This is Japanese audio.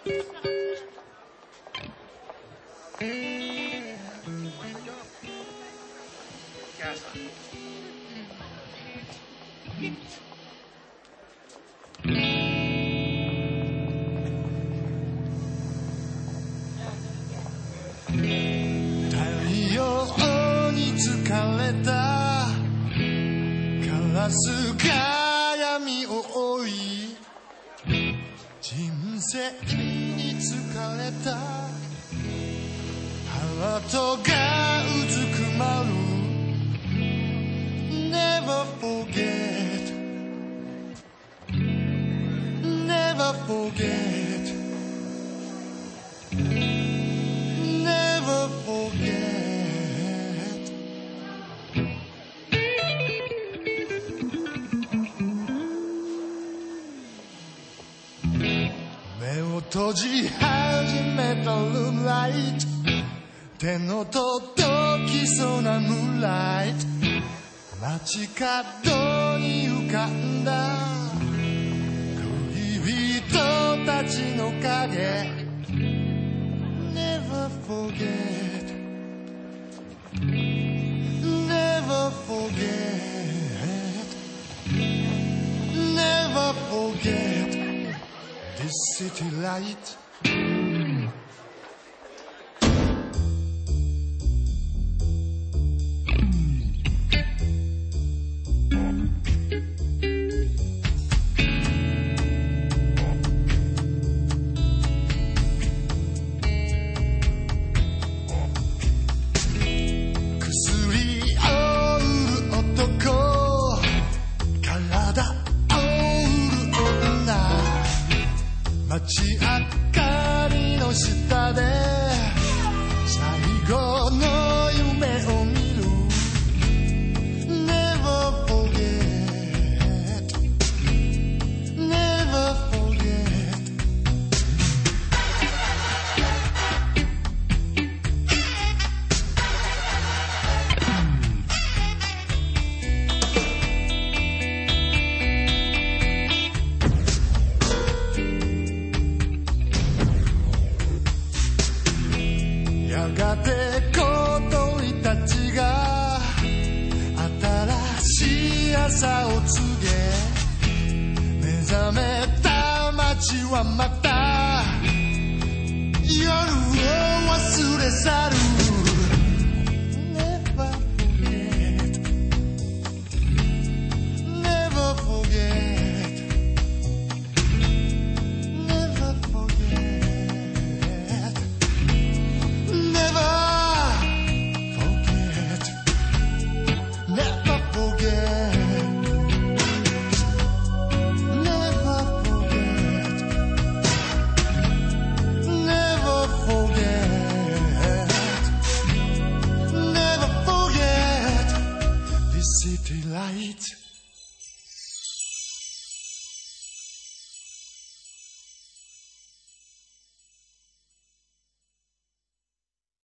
太陽に疲れたカラスが闇を追い、人生に疲れたハートがうずくまる。 Never forget, never forget, never forget. 目を閉じ始めたルームライト、手の届きそうなムーンライト、街角に浮かんだ恋人たちの影。 Never forget, never forget, never forget this city light.街明かりの下で最後の夢を見る。 Never forget, never forget. やがて小鳥たちが新しい朝を告げ、目覚めた街はまた夜を忘れ去る。